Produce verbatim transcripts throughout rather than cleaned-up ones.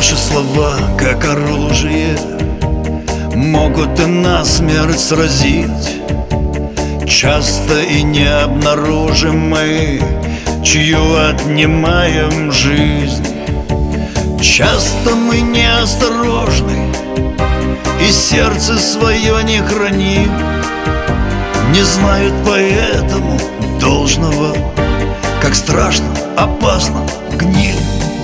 Наши слова, как оружие, могут и насмерть сразить. Часто и не обнаружим мы, чью отнимаем жизнь. Часто мы неосторожны и сердце свое не храним. Не знают поэтому должного, как страшно, опасно гниль.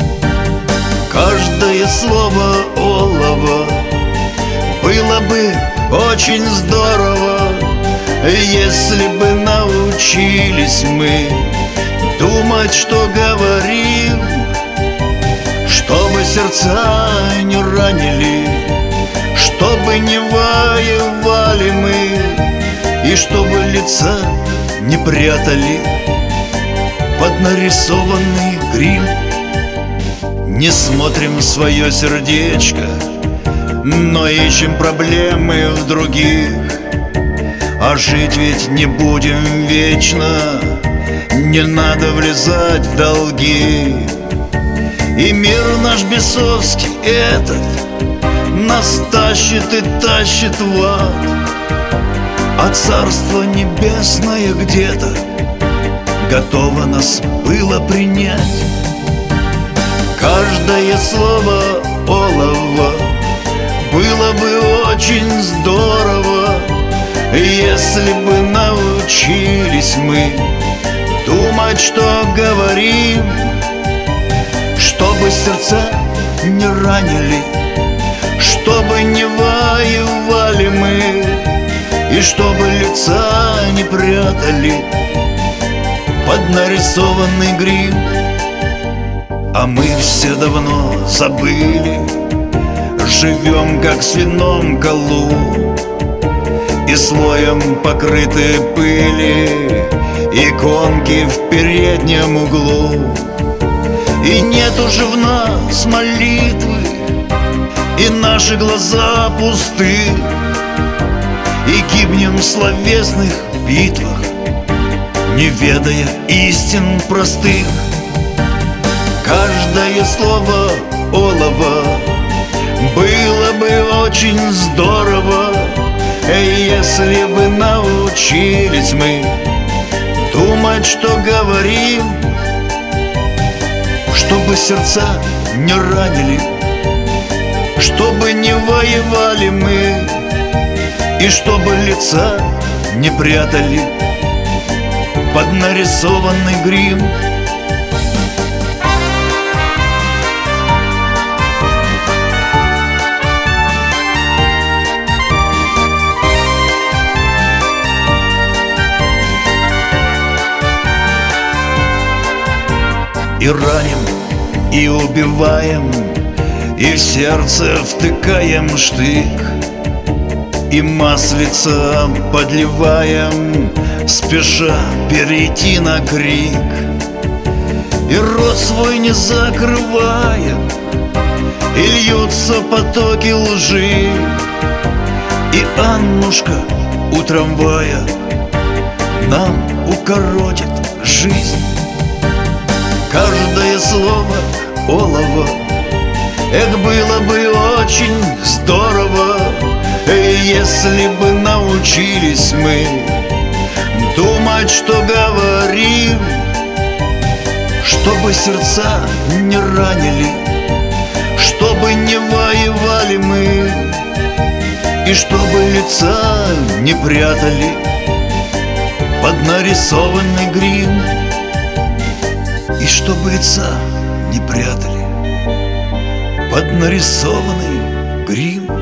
Каждое слово олово. Было бы очень здорово, если бы научились мы думать, что говорим, чтобы сердца не ранили, чтобы не воевали мы, и чтобы лица не прятали под нарисованный грим. Не смотрим в свое сердечко, но ищем проблемы в других. А жить ведь не будем вечно, не надо влезать в долги. И мир наш бесовский этот нас тащит и тащит в ад, а царство небесное где-то готово нас было принять. Каждое слово олово. Было бы очень здорово, если бы научились мы думать, что говорим, чтобы сердца не ранили, чтобы не воевали мы, и чтобы лица не прятали под нарисованный грим. А мы все давно забыли, живем как в свином колу, и слоем покрыты пыли иконки в переднем углу. И нет уже в нас молитвы, и наши глаза пусты, и гибнем в словесных битвах, не ведая истин простых. Каждое слово олово. Было бы очень здорово, если бы научились мы думать, что говорим, чтобы сердца не ранили, чтобы не воевали мы, и чтобы лица не прятали под нарисованный грим. И раним, и убиваем, и в сердце втыкаем штык, и маслица подливаем, спеша перейти на крик. И рот свой не закрываем, и льются потоки лжи, и Аннушка у трамвая нам укоротит жизнь. Каждое слово олово. Эх, было бы очень здорово, если бы научились мы думать, что говорим, чтобы сердца не ранили, чтобы не воевали мы, и чтобы лица не прятали под нарисованный грим. И чтобы лица не прятали под нарисованный грим.